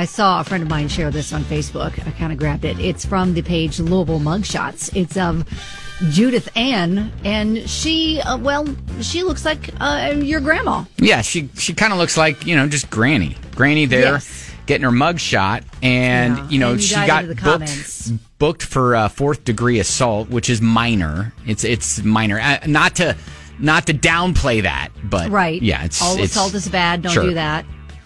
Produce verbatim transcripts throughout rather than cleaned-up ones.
I saw a friend of mine share this on Facebook. I kind of grabbed it. It's from the page Louisville Mugshots. It's of Judith Ann, and she, uh, well, she looks like uh, your grandma. Yeah, she she kind of looks like, you know, just Granny. Granny there, yes. Getting her mug shot, and, yeah. you know, and you she got booked, booked for uh, fourth degree assault, which is minor. It's it's minor. Uh, not to not to downplay that, but right. yeah, it's all it's, assault is bad. Don't sure. do that.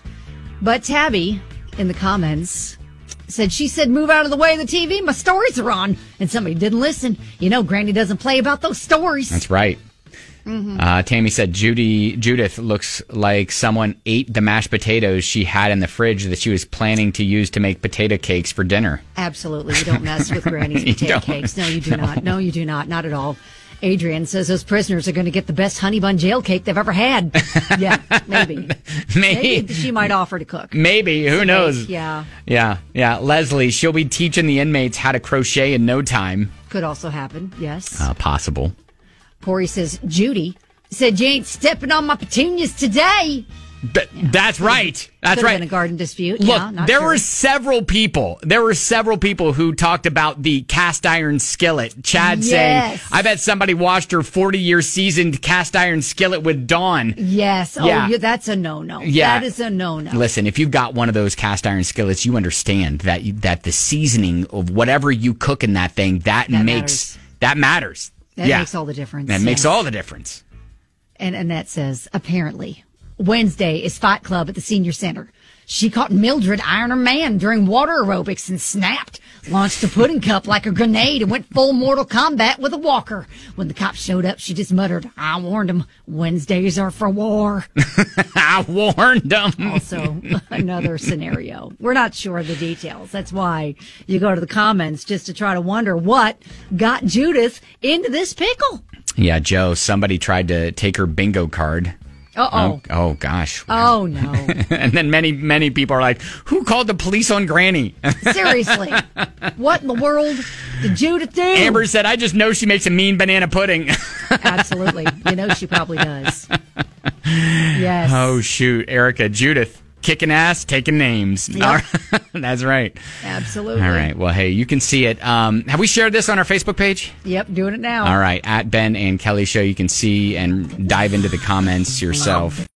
But Tabby in the comments said, she said, move out of the way of the T V. My stories are on. And somebody didn't listen. You know, Granny doesn't play about those stories. That's right. Mm-hmm. Uh, Tammy said, Judy Judith looks like someone ate the mashed potatoes she had in the fridge that she was planning to use to make potato cakes for dinner. Absolutely. You don't mess with Granny's potato cakes. No, you do no. not. No, you do not. Not at all. Adrian says those prisoners are going to get the best honey bun jail cake they've ever had. Yeah, maybe. maybe. Maybe she might offer to cook. Maybe. Who knows? Yeah. Yeah. Yeah. Leslie, she'll be teaching the inmates how to crochet in no time. Could also happen. Yes. Uh, possible. Corey says, Judy said, you ain't stepping on my petunias today. But yeah. That's right. That's Could right. have been a garden dispute. Look, yeah, not there sure. were several people. There were several people who talked about the cast iron skillet. Chad yes. saying, "I bet somebody watched her forty-year seasoned cast iron skillet with Dawn." Yes. Yeah. Oh, yeah, that's a no-no. Yeah. That is a no-no. Listen, if you've got one of those cast iron skillets, you understand that you, that the seasoning of whatever you cook in that thing that, that makes matters. that matters. That yeah. makes all the difference. That yes. makes all the difference. And Annette says, apparently, Wednesday is Fight Club at the Senior Center. She caught Mildred iron her man during water aerobics and snapped, launched a pudding cup like a grenade, and went full Mortal Kombat with a walker. When the cops showed up, she just muttered, I warned them, Wednesdays are for war. I warned them. Also, another scenario. We're not sure of the details. That's why you go to the comments just to try to wonder what got Judith into this pickle. Yeah, Joe, somebody tried to take her bingo card. Uh-oh. Oh, oh, gosh. Oh, no. And then many, many people are like, who called the police on Granny? Seriously. What in the world did Judith do? Amber said, I just know she makes a mean banana pudding. Absolutely. You know she probably does. Yes. Oh, shoot. Erica, Judith, kicking ass, taking names. Yep. That's right. Absolutely. All right. Well, hey, you can see it. Um, have we shared this on our Facebook page? Yep, doing it now. All right. At Ben and Kelly Show, you can see and dive into the comments yourself.